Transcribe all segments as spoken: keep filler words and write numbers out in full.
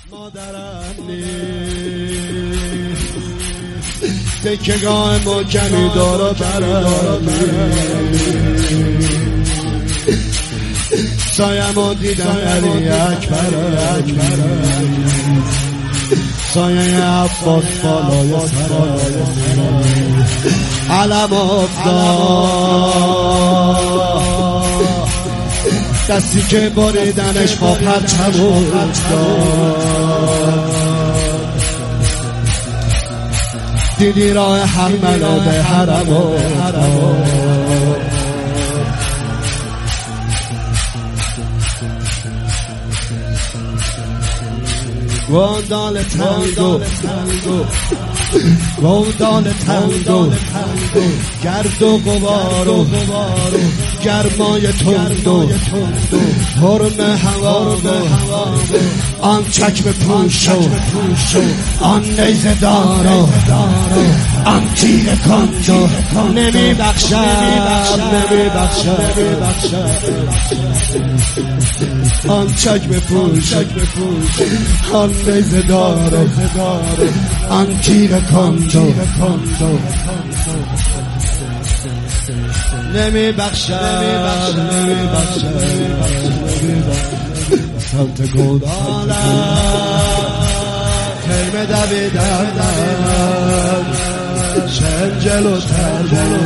مادرم نیست، تکه‌گاه محکمی داره برم سایه‌مو دیدم علی اکبرم، سایه عباس بالای سرم علم افتاد، دستی که بریدنش با پرچم افتاد، دیدی راه حق منو به حرم افتاد. گودال تنگو گودال تنگو گرد و غبارو گرمای تندو حرم هوا آن چکم پوشو آن نیزه دارو آن تیر کندو نمی بخشم نمی بخشم آن چکم پوش آن نیزه دارو آن تیر کندو نمی بخشم نمی بخشم سمت گودالم خیمه دویدم شن جلوتر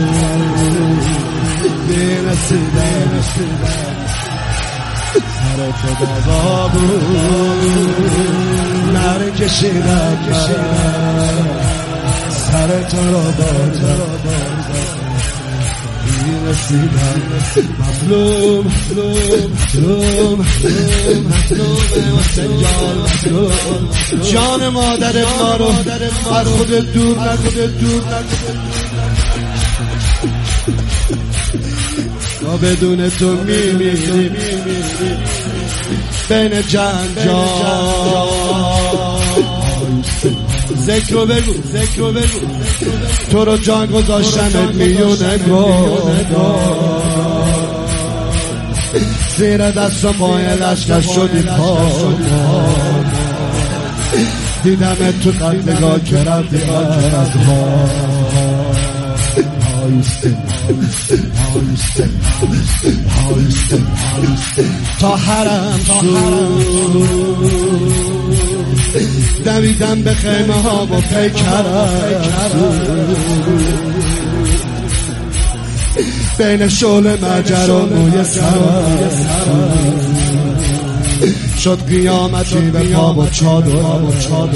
بی‌نصیبم سر تو دوا بود نر کشیدم سر تو رو بردم بی‌نصیبم مظلوم مظلوم مظلوم جان مادر ما رو از خودت دور نکن ما بدون تو میمیریم بین جنجال ذکر رو بگو ذکر رو بگو تو رو جان گذاشتمت میونه زیر دست و پای لشکر شدی پاک دیدمت تو قلبگاه که رفتی از ها تا حرم دویدم به خیمه ها و پیکرم بین شعله مجر و موی سرم شد قیامتی به پا و چادر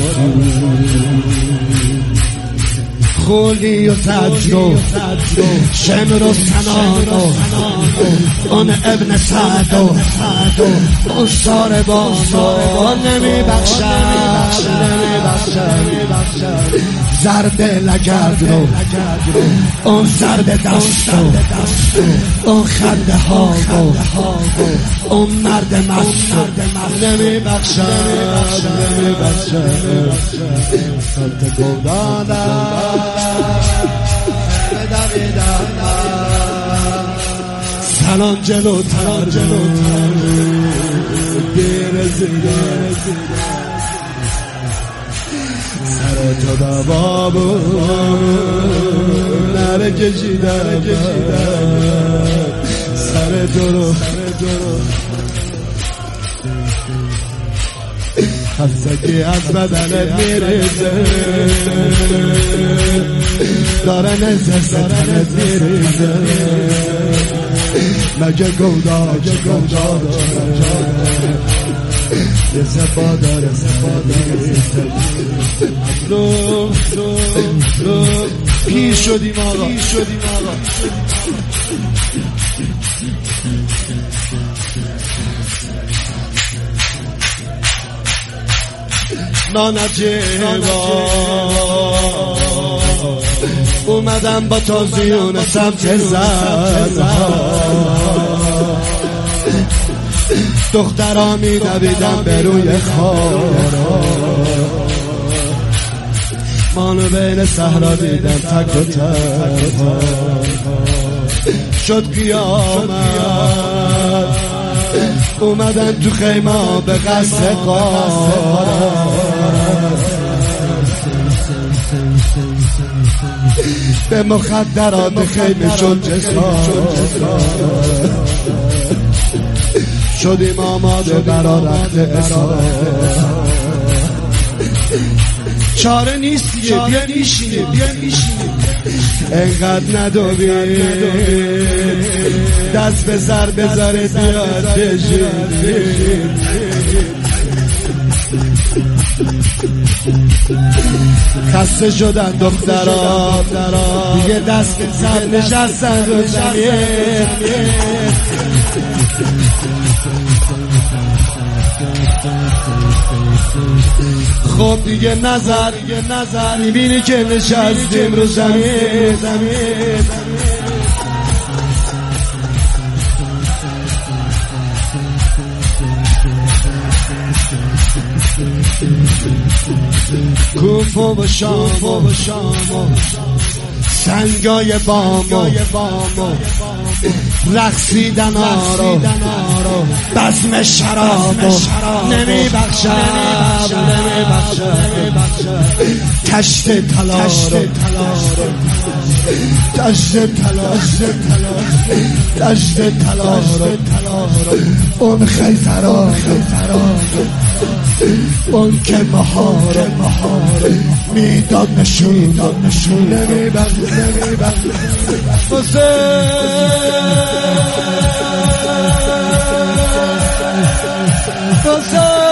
خولی و تجرو شمر و سنانو اون ابن سعد و اون سار باسو نمی بخشم زرد لگرد رو اون زرد دست و اون خنده ها و اون مرد مست نمی بخشم نمی بخشم سلط گودانم سلام جلوتر جلوتر بی‌رسیدم سر تو دوا بود نره کشیدم سر تو رو خستگی از بدنت میریزه داره نزه ستنت میریزه مگه گودا مگه گودا یه زفا داره زفا داره مظلوم مظلوم پیر شدیم آقا پیر شدیم آقا نانجیوا اومدم با تازیون سمت زنها دخترها می دویدم به روی خارا مانو بین صحرا دیدم تک و تک شد قیامت اومدن تو خیمه به قصد قار، به مخدرات خیمه شد جسار، شدیم آماده برا رفت اصار. چاره نیست دیگه، بیا میشینیم بیا میشینیم انقدر ندوبید دست به سر بذاره بیاد بشید. خسته شدن دخترها دیگه دست به سر نشستن رو زمین. خب دیگه نظر نظر میبینی که نشستیم رو زمین. کوفو و شام و سنگای بام و رقصیدن ها رو بزم شراب نمی بخشم تشت طلا رو تشت طلا تشت طلا رو اون خیزران اون که مهار میداد نشون نمی بخشم حسین